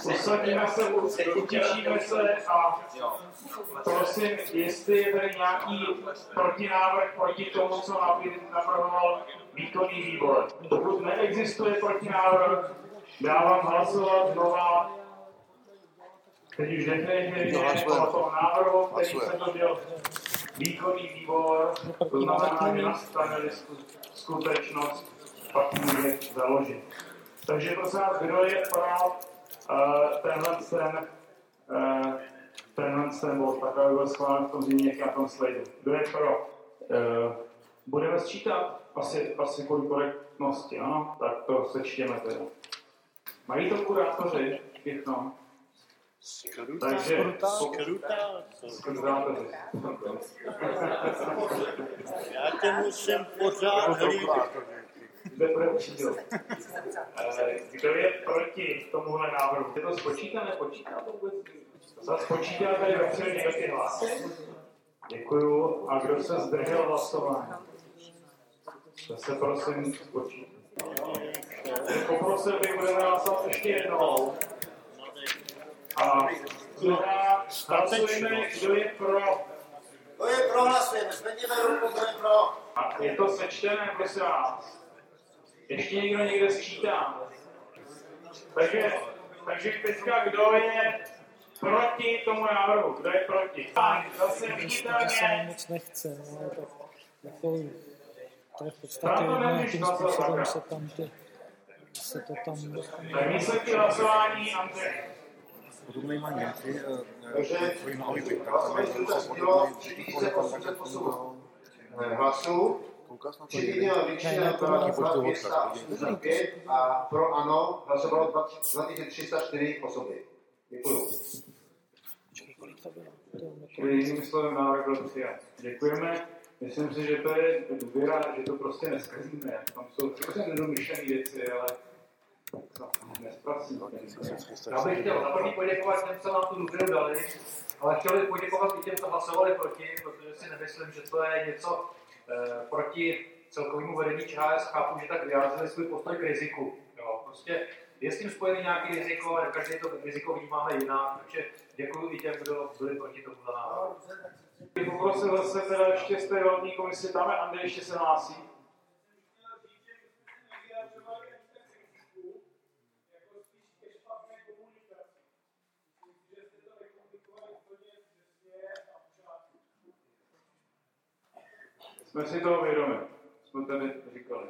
usadíme se, utěšíme se a prosím, jestli je tady nějaký protinávrh proti tomu, co navrhoval výkonný výbor. Pokud neexistuje protinávrh, dávám hlasovat znova, teď už definitivně o tom návrhu, který se doděl výkonný výbor, to znamená, že nastane skutečnost, pak může založit. Takže prosím vás, kdo je pro tenhle bod, tak aby byl schválen v tom zimněk na tom slajdu. Kdo je pro? Budeme sčítat asi kvůli korektnosti, ano? Tak to sečtěme teda. Mají to kurátoři všechno? Takže skrutátoři. Já tě musím pořád hlídat. Kdo je proti tomuhle návrhu? Je to spočítá, nepočítá to vůbec? Spočítá tady vepředu někdo ty hlasy? Děkuju. A kdo se zdržel hlasování? To se prosím spočítá. Poprosil bych, budeme hlasovat ještě jednou. A hlasujeme, kdo je pro. Kdo je pro, hlasujeme. Zvedněme ruku, kdo je pro. A je to sečtené, prosím vás. Ještě někdo někde sčítá. Takže teďka kdo je proti tomu návrhu? Kdo je proti? Zase viditelně. Moc nechce, no, tak jako, to je v podstatě nějakým způsobem se to tam... Tak výsledky hlasování, Andrej. Potom mají Němci svoji náhody, tak tam je bylo 3808 hlasů, přidělila většina byla 245 a pro ano hlasovalo 2304 osoby. Děkuju. Čili jiným slovem návrh byl přijat. Děkujeme. Myslím si, že to je důvěra, že to prostě neskazíme. Tam jsou prostě nedomyšlené věci, ale nespracíme. Já bych chtěl za první poděkovat těm, co nám tu důvěru dali, ale chtěl bych poděkovat i těm, co hlasovali proti, protože si nemyslím, že to je něco proti celkovému vedení ČHS. Chápu, že tak vyjádřili svůj postoj k riziku. Jo, prostě je s tím spojený nějaký riziko, ale každý to riziko vnímáme jinak, takže děkuji i těm, kdo byli proti tomu návrhu. Poprosil zase teda ještě z té volební komisi, tam je Andrej, ještě se hlásí. Jsme si toho vědomi, jsme tady říkali.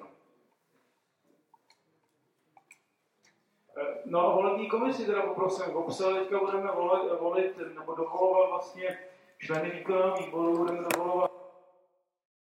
No a volební komisi teda poprosím, v obsahu teďka budeme volit nebo dovolovat vlastně členy výkonného výboru, budeme dovolovat